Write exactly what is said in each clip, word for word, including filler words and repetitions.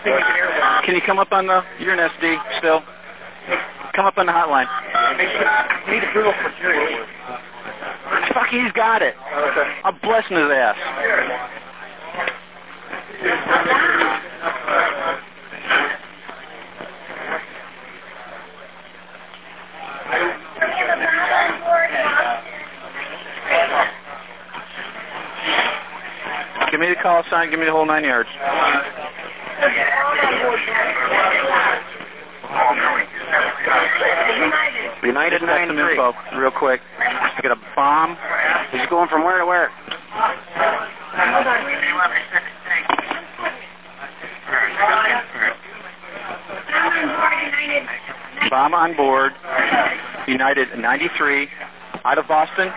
Can you come up on the, you're an S D still? Come up on the hotline. Need approval for serious. Fuck, he's got it. I'm blessing his ass. Give me the call sign, give me the whole nine yards. United nine some three. info, real quick. I got a bomb. He's going from where to where? Bomb on board. United ninety-three. Out of Boston.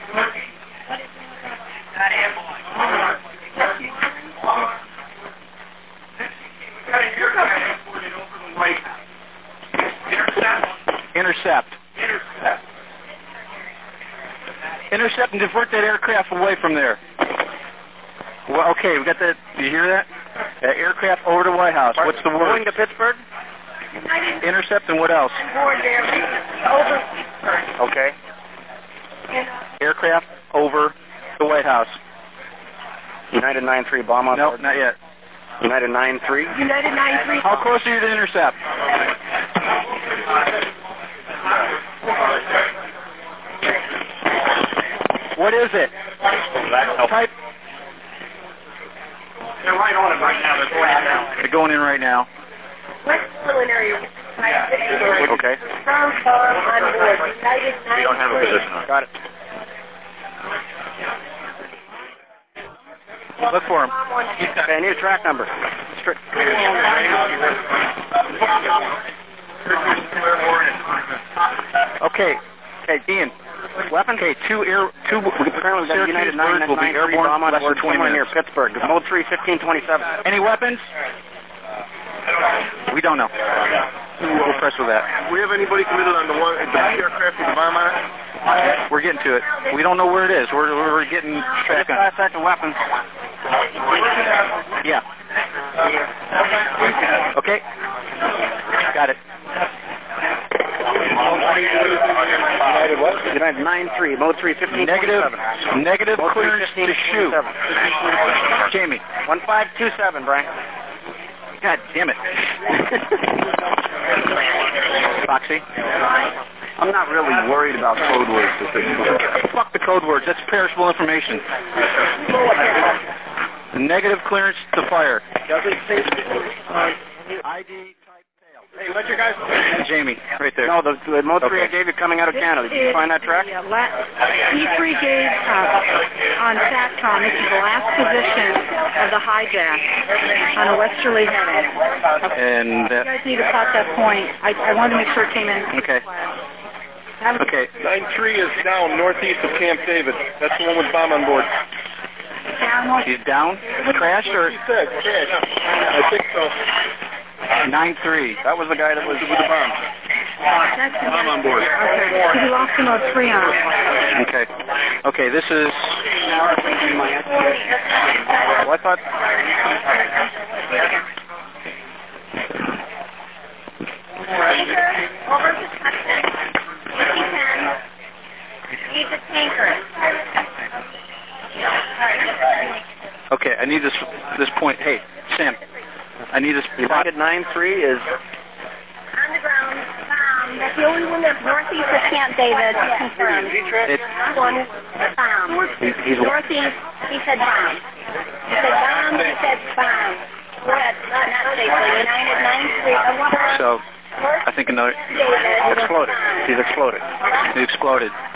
Intercept. Intercept and divert that aircraft away from there. Well, okay, we got that. Do you hear that? That aircraft over to White House. What's the word? Going to Pittsburgh? Intercept and what else? Okay. Aircraft over the White House. United nine three, bomb on No, board. not yet. United nine three. United nine three. How close are you to intercept? What is it? Type. They're right on it right now. They're going in now. They're going in right now. West Culinary. Okay. From farm on board. United nine We don't have a three. position on it. Got it. Look for him. Okay, I need a track number. Stri- Okay. Okay, Ian. Weapon? Okay, two air, two. Apparently we've got United nine birds will be nine three airborne bomb on less board than twenty somewhere near minutes. Pittsburgh. Mode three, fifteen twenty-seven. Any weapons? We don't know. We'll press with that. We have anybody committed on the one, the aircraft with the bomb on it? We're getting to it. We don't know where it is. We're we're getting track on it. Fast active weapons. Yeah. Okay. Got it. United what? United nine three, mode three, fifteen Negative. twenty-seven. Negative Mode three, clearance fifteen to shoot. twenty-seven. Jamie. one five two seven, Brian. God damn it. Foxy. I'm not really worried about code words at this point. Fuck the code words. That's perishable information. Negative clearance to fire. I D type tail. Hey, let your guys... Jamie, right there. No, the, the mode three I Okay. gave you coming out of Canada. Did you find that track? The, uh, la- E three gave uh, on SATCOM, this is the last position of the hijack on a westerly heading. And You uh, guys need to plot that point. I, I wanted to make sure it came in. okay. That was Okay. nine three is down northeast of Camp David. That's the one with bomb on board. down one. He's down. Crashed or He said, crash. I think so. nine three. That was the guy that was With the bomb. That's the Bomb on board. Okay, because we lost the mode three on. Okay. Okay. This is. Well, I thought... Over to Texas. If you can, need the tanker. Okay. I need this. This point. Hey, Sam. I need this. United nine three is... On the ground. Um, that's the only one that's northeast of Camp David. Confirmed. It's One bomb. He's, he's Northeast, he said bomb. He said bomb, he said bomb. What? Not, not safely. United nine three. so. I think another. exploded. He's exploded. He exploded.